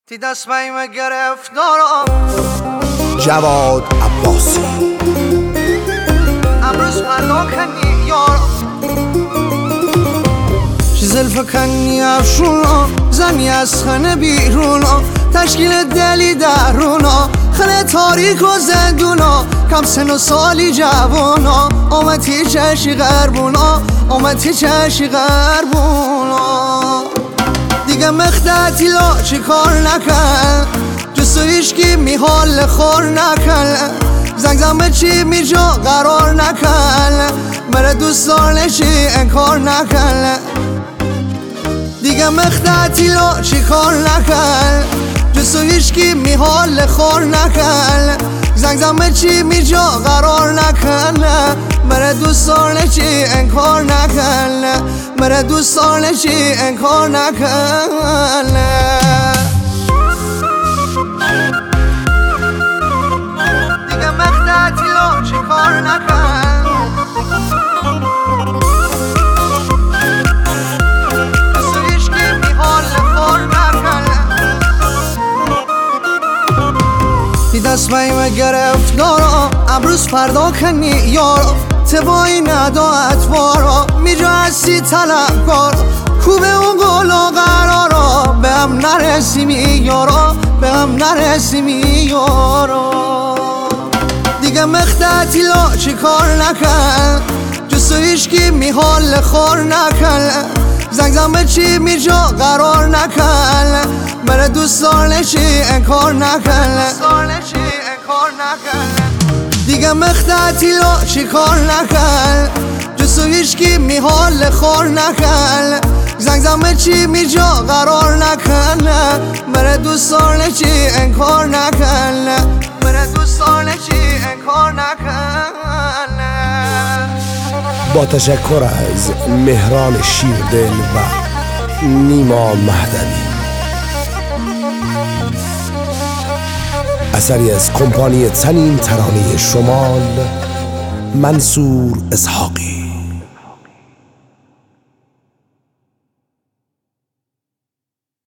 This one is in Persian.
تی دست بیم گرفتارم جواد عباسی امروز فردا کنی یارم زلف کنی افشونا زنی از خانه بیرونا تشکیل دلی درونا خانه تاریک و زندونا کم سن و سالی جوانا آمدی چشی غربونا آمدی چشی غربونا دیگه مخدتی لا چی کار نکن جستو ایشکی میحال خور نکن زنگ به چی می جا قرار نکن بره دوستانشی انکار نکن دیگه مخدتی لا چی کار نکن جستو ایشکی میحال خور نکن زنگ به چی می جا قرار نکن بره دوستانشی انکار نکن بره دوستانشی انکار نکن دیگه مخدتی لا چی کار نکن جستو ایشکی میحال خور نکن تی دست بیم گرفتارا امروز فردا کنی یارا تبایی ندا اتوارا میجا هستی طلبکار خوبه اون گلا قرارا به هم نرسیمی یارا به هم نرسیمی یارا دیگه مخدتی لا چی کار نکن جستو ایشکی میحال خور نکن زنگ به چی میجا قرار نکن بره دوستانشی انکار نکن دیگه مخدتی لا چی کار نکن جستو ایشکی میحال خور نکن زنگ به چی میجا قرار نکن بره دوستانشی انکار نکن بره دوستانشی انکار نکن با تشکر از مهران شیردل و نیما مهدوی، اثری از کمپانی تنین ترانه شمال منصور اسحاقی.